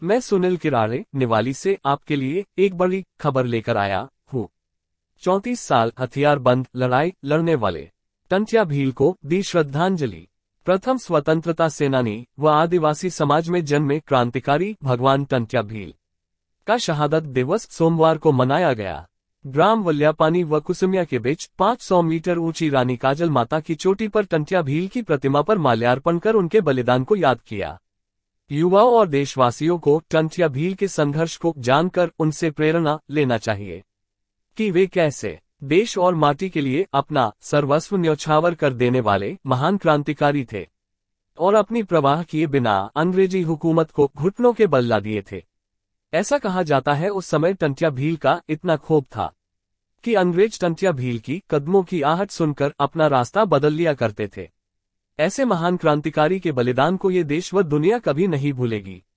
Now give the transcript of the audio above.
मैं सुनील किरारे निवाली से आपके लिए एक बड़ी खबर लेकर आया हूँ। 34 साल हथियारबंद लड़ाई लड़ने वाले टंट्या भील को दी श्रद्धांजलि। प्रथम स्वतंत्रता सेनानी व आदिवासी समाज में जन्मे क्रांतिकारी भगवान टंट्या भील का शहादत दिवस सोमवार को मनाया गया। ग्राम वल्यापानी व कुसुमिया के बीच 500 मीटर ऊंची रानी काजल माता की चोटी पर टंट्या भील की प्रतिमा पर माल्यार्पण कर उनके बलिदान को याद किया। युवाओं और देशवासियों को टंट्या भील के संघर्ष को जानकर उनसे प्रेरणा लेना चाहिए कि वे कैसे देश और माटी के लिए अपना सर्वस्व न्यौछावर कर देने वाले महान क्रांतिकारी थे और अपनी प्रवाह किए बिना अंग्रेजी हुकूमत को घुटनों के बल ला दिए थे। ऐसा कहा जाता है उस समय टंट्या भील का इतना क्षोभ था कि अंग्रेज टंट्या भील की कदमों की आहट सुनकर अपना रास्ता बदल लिया करते थे। ऐसे महान क्रांतिकारी के बलिदान को ये देश व दुनिया कभी नहीं भूलेगी।